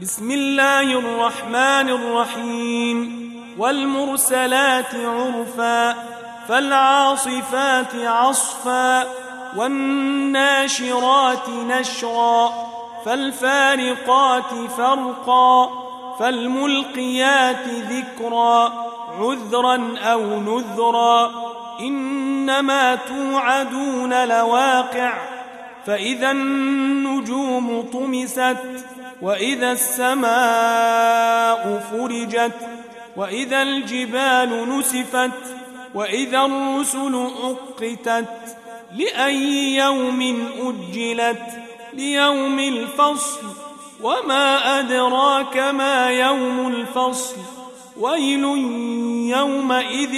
بسم الله الرحمن الرحيم والمرسلات عرفا فالعاصفات عصفا والناشرات نشرا فالفارقات فرقا فالملقيات ذكرا عذرا أو نذرا إنما توعدون لواقع فإذا النجوم طمست وإذا السماء فرجت وإذا الجبال نسفت وإذا الرسل أقتت لأي يوم أجلت ليوم الفصل وما أدراك ما يوم الفصل ويل يومئذ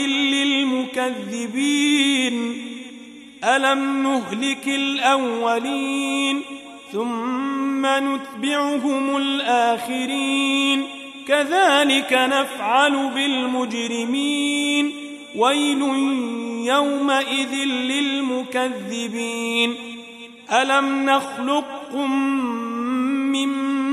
للمكذبين ألم نهلك الأولين ثم نتبعهم الآخرين كذلك نفعل بالمجرمين ويل يومئذ للمكذبين ألم نخلقكم من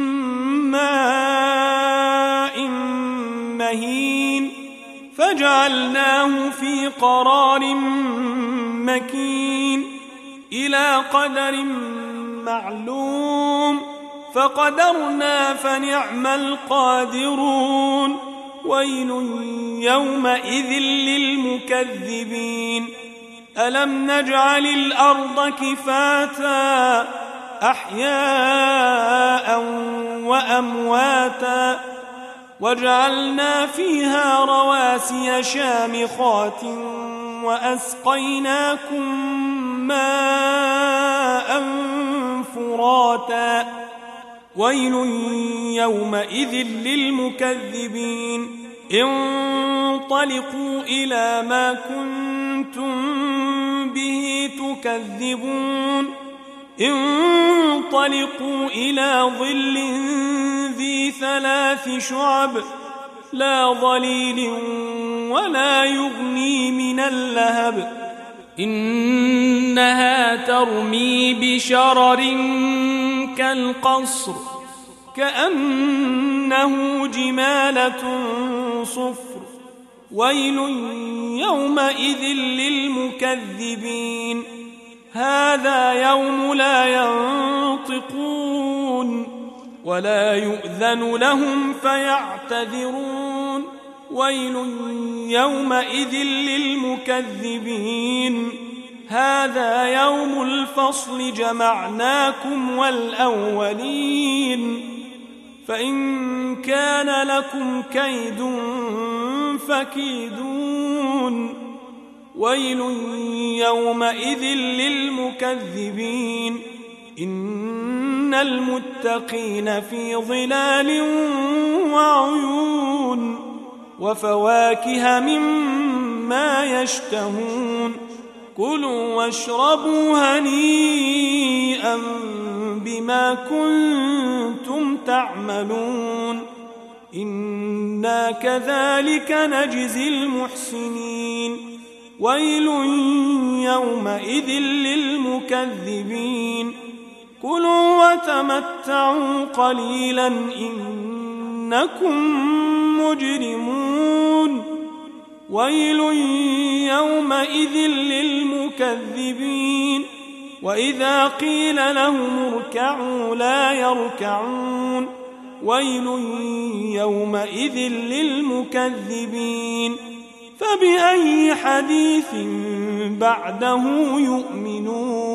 ماء مهين فجعلناه في قرار مكين إلى قدر معلوم فقدرنا فنعم القادرون ويل يومئذ للمكذبين ألم نجعل الأرض كفاتا أحياء وأمواتا وجعلنا فيها رواسي شامخات وأسقيناكم ماء فراتا ويل يومئذ للمكذبين انطلقوا إلى ما كنتم به تكذبون انطلقوا إلى ظل ذي 3 شعب لا ظليل ولا يغني من اللهب إنها ترمي بشرر كالقصر كأنه جمالة صفر ويل يومئذ للمكذبين هذا يوم لا ينطقون ولا يؤذن لهم فيعتذرون ويل يومئذ للمكذبين هذا يوم الفصل جمعناكم والأولين فإن كان لكم كيد فكيدون ويل يومئذ للمكذبين إن المتقين في ظلال وعيون وفواكه مما يشتهون كلوا واشربوا هنيئا بما كنتم تعملون إنا كذلك نجزي المحسنين ويل يومئذ للمكذبين كلوا وتمتعوا قليلا إنكم مجرمون ويل يومئذ للمكذبين وإذا قيل لهم اركعوا لا يركعون ويل يومئذ للمكذبين فبأي حديث بعده يؤمنون